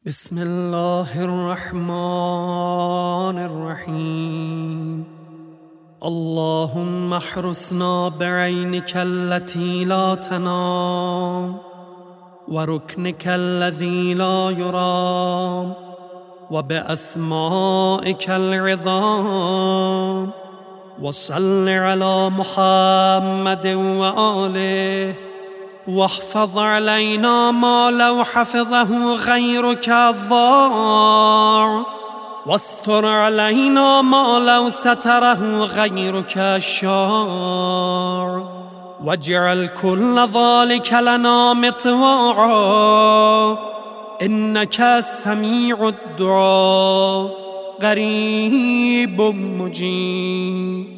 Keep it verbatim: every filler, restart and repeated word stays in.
بسم الله الرحمن الرحيم. اللهم احرسنا بعينك التي لا تنام وركنك الذي لا يرام وبأسمائك العظام، وصل على محمد وآله، واحفظ علينا ما لو حفظه غيرك الضار، واستر علينا ما لو ستره غيرك الشار، واجعل كل ذلك لنا مطواعا، إنك سميع الدعاء قريب مجيب.